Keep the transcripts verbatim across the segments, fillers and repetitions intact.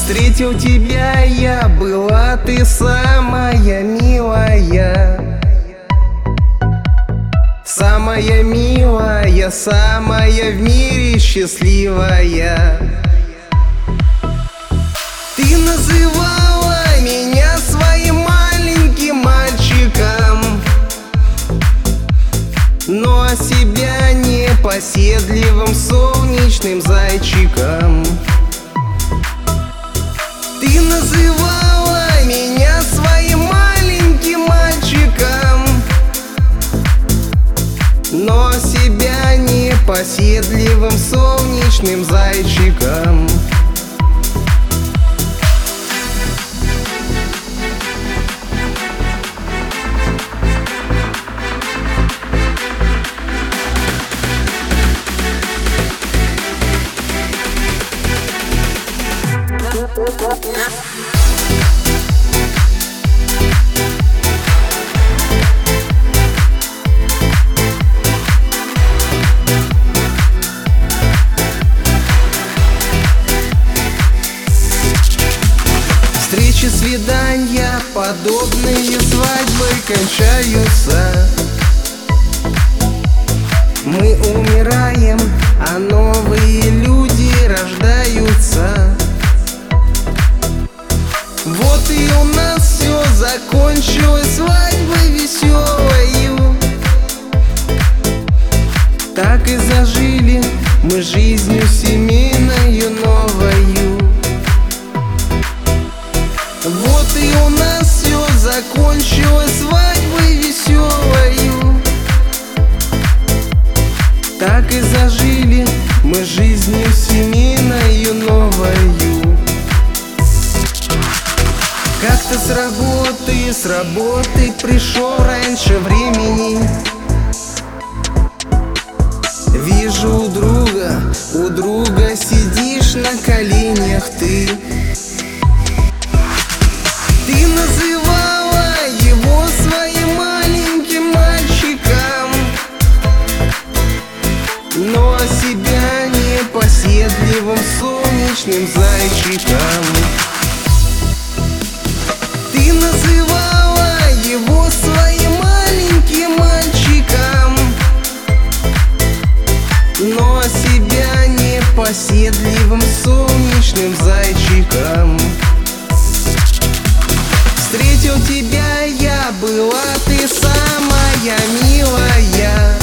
Встретил тебя я, была ты самая милая, самая милая, самая в мире счастливая. Ты называла меня своим маленьким мальчиком, но а себя непоседливым солнечным зайчиком. Ты называла меня своим маленьким мальчиком, но себя непоседливым солнечным зайчиком. Встречи, свидания, подобные свадьбы кончаются. Мы умираем, а новые люди рождаются. Вот и у нас все закончилось свадьбой веселою. Так и зажили мы жизнью семейною новою. Вот и у нас все закончилось свадьбой веселою. Так и зажили мы жизнью семейною новою. Как-то с работы, с работы пришел раньше времени. Вижу у друга, у друга сидишь на коленях ты. Ты называла его своим маленьким мальчиком, но себя непоседливым солнечным зайчиком. Ты называла его своим маленьким мальчиком, но себя непоседливым солнечным зайчиком. Встретил тебя я, была ты самая милая,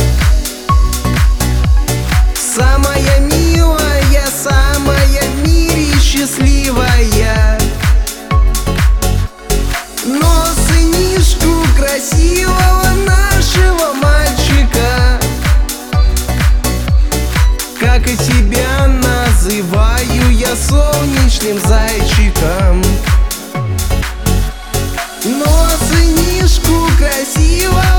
самая милая, самая в мире счастливая. Но сынишку красивого нашего мальчика, как и тебя называю я солнечным зайчиком. Но сынишку красивого